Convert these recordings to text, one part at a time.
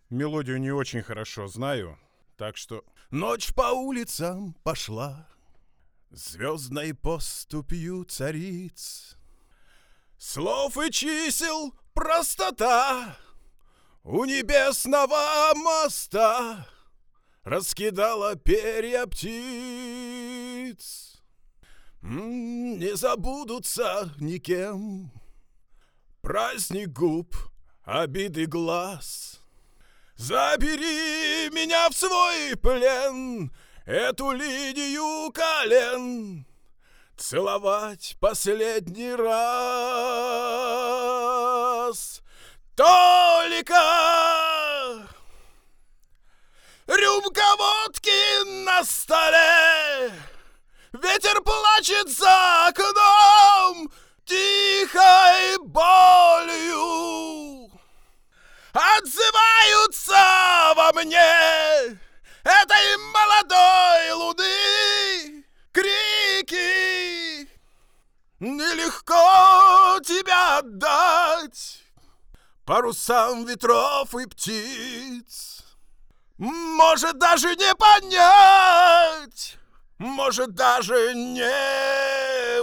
Мелодию не очень хорошо знаю, так что... Ночь по улицам пошла звездной поступью цариц. Слов и чисел простота у небесного моста раскидала перья птиц. Не забудутся никем праздник губ, обиды глаз. Забери меня в свой плен, эту линию колен целовать последний раз. Только рюмка водки на столе, ветер плачет за окном тихой болью. Отзываются во мне этой молодой луны крики. Нелегко тебя отдать парусам ветров и птиц. Может даже не понять, может даже не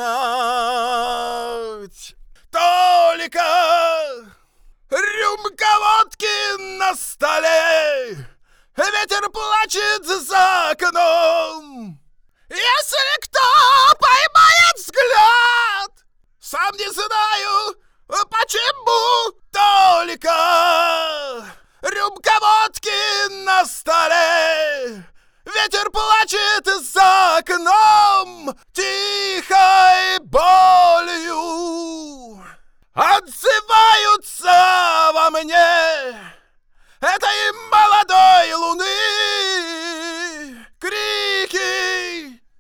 узнать. Только рюмка водки на столе, ветер плачет за окном. Если кто поймает взгляд, сам не знаю почему, только рюмка водки на столе, ветер плачет за окном тихой болью. Отзываются во мне